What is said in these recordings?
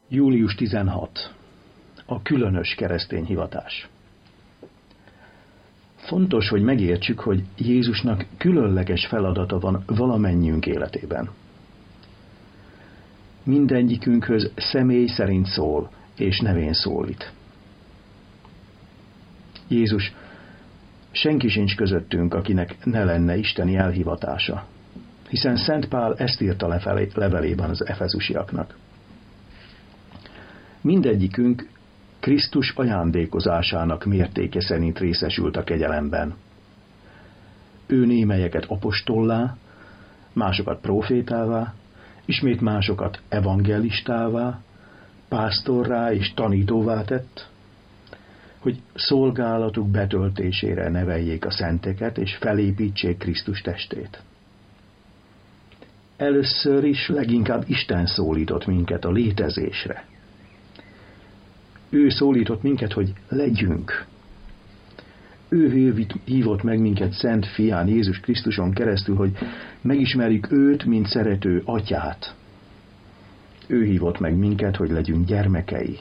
Július 16. A különös keresztény hivatás. Fontos, hogy megértsük, hogy Jézusnak különleges feladata van valamennyiünk életében. Mindegyikünkhöz személy szerint szól, és nevén szólít. Jézus, senki sincs közöttünk, akinek ne lenne isteni elhivatása, hiszen Szent Pál ezt írta levelében az efezusiaknak. Mindegyikünk Krisztus ajándékozásának mértéke szerint részesült a kegyelemben. Ő némelyeket apostollá, másokat prófétává, ismét másokat evangelistává, pásztorrá és tanítóvá tett, hogy szolgálatuk betöltésére neveljék a szenteket és felépítsék Krisztus testét. Először is leginkább Isten szólított minket a létezésre. Ő szólított minket, hogy legyünk. Ő hívott meg minket Szent Fián, Jézus Krisztuson keresztül, hogy megismerjük őt, mint szerető atyát. Ő hívott meg minket, hogy legyünk gyermekei.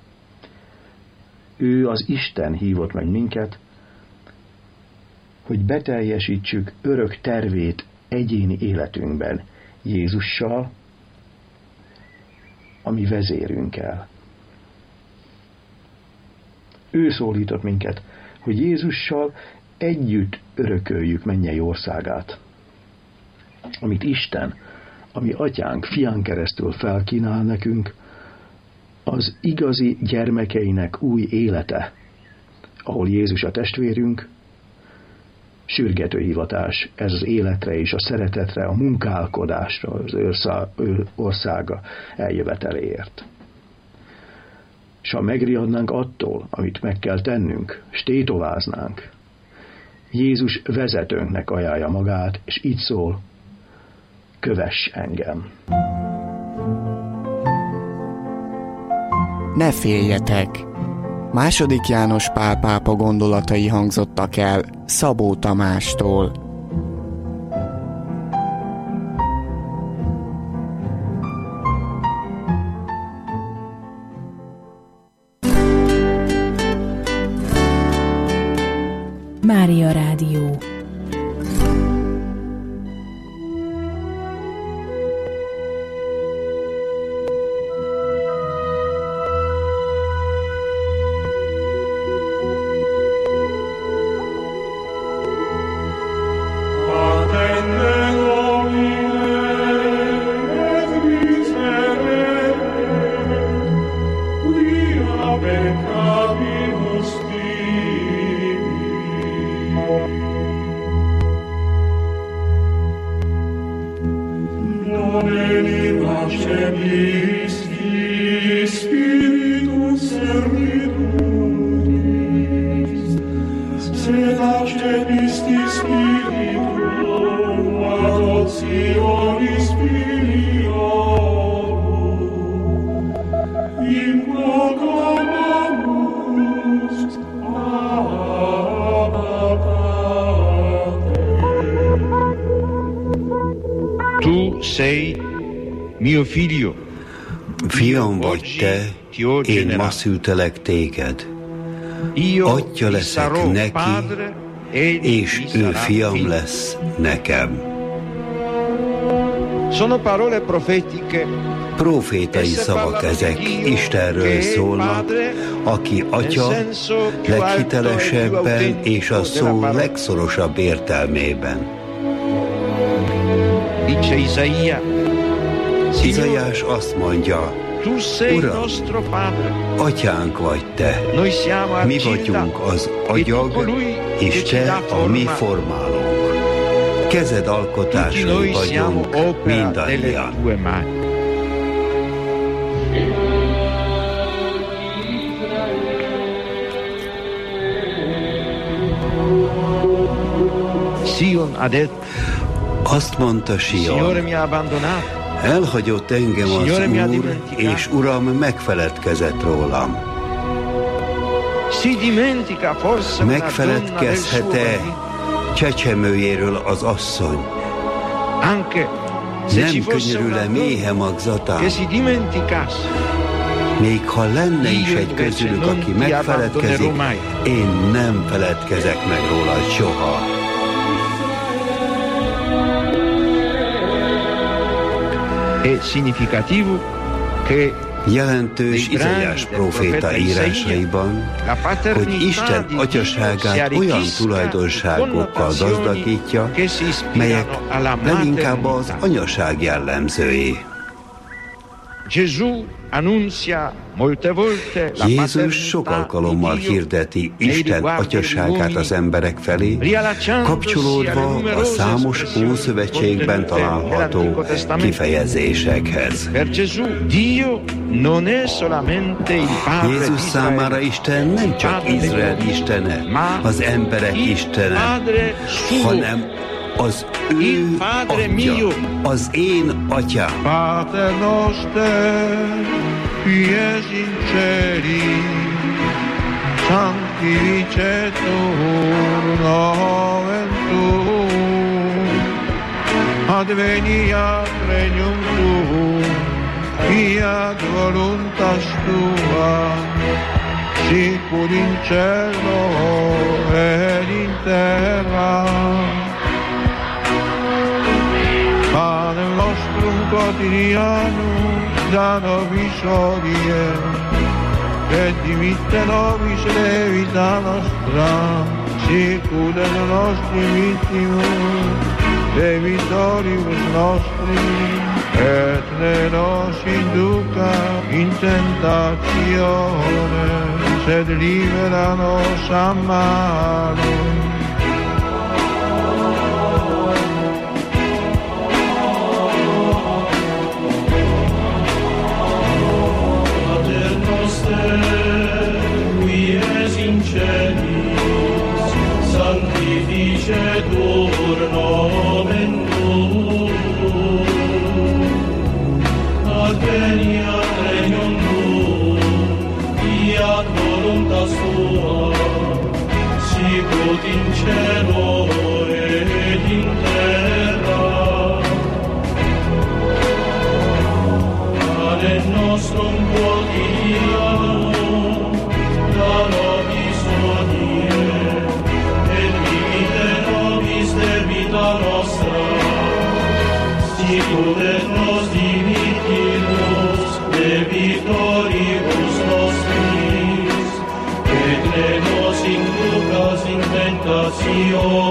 Ő, az Isten hívott meg minket, hogy beteljesítsük örök tervét egyéni életünkben Jézussal, a mi vezérünkkel. Ő szólított minket, hogy Jézussal együtt örököljük mennyei országát, amit Isten, ami atyánk, fián keresztül felkínál nekünk, az igazi gyermekeinek új élete, ahol Jézus a testvérünk, sürgető hivatás ez az életre és a szeretetre, a munkálkodásra, az országa eljöveteléért. S ha megriadnánk attól, amit meg kell tennünk, s tétováznánk, Jézus vezetőnknek ajánlja magát, és így szól: kövess engem. Ne féljetek! II. János Pál pápa gondolatai hangzottak el Szabó Tamástól. Mária Rádió. Fiam vagy te, én ma szültelek téged. Atya leszek neki, és ő fiam lesz nekem. Profétai szavak ezek, Istenről szólnak, aki atya leghitelesebben és a szó legszorosabb értelmében. Izaiás azt mondja: Uram, atyánk vagy te, mi vagyunk az agyag, és te a mi formálónk. Kezed alkotásai vagyunk mindannyian. Azt mondta Sion: elhagyott engem az Úr, és Uram megfeledkezett rólam. Megfeledkezhet-e csecsemőjéről az asszony? Nem könyörül-e méhe magzatán? Még ha lenne is egy közülük, aki megfeledkezik, én nem feledkezek meg rólad soha. Jelentős Izaiás próféta írásaiban, hogy Isten atyaságát olyan tulajdonságokkal gazdagítja, melyek leginkább az anyaság jellemzői. Jézus sok alkalommal hirdeti Isten atyaságát az emberek felé, kapcsolódva a számos Ószövetségben található kifejezésekhez. Jézus számára Isten nem csak Izrael istene, az emberek istene, hanem az ő atya, az én atyám. Pater noster, qui es in celi, sanctificetur nomen tuum, adveniat regnum tuum, fiat voluntas tua, sicur in cielo et in terra. Pane nostrum quotidianum da nobis hodie, et dimitte nobis levita nostra, sicur et nostri vittimus, debitoribus nostri, et ne nos induca in tentatione, sed libera nos a malo. Sanctificetur nomen tuum, adveniat regnum tuum, fiat voluntas tua, sicut in cielo et in terra. Pane nostrum quotidianum da nobis hodie, et dimitte nobis debita nostra, sicur et nos dimittimus debitoribus nostris, et ne nos inducas in tentationem,